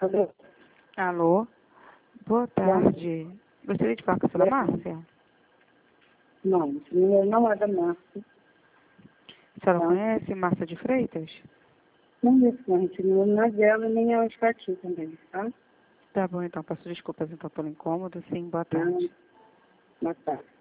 Alô? Alô? Boa tarde. Gostaria de falar com a senhora Márcia? Não, esse número não é da Márcia. A senhora Tá. conhece Márcia de Freitas? Não desse não, esse número não é dela, nem é o Estati também, tá? Tá bom, então. Peço desculpas então pelo incômodo. Sim, boa tarde. Boa tarde.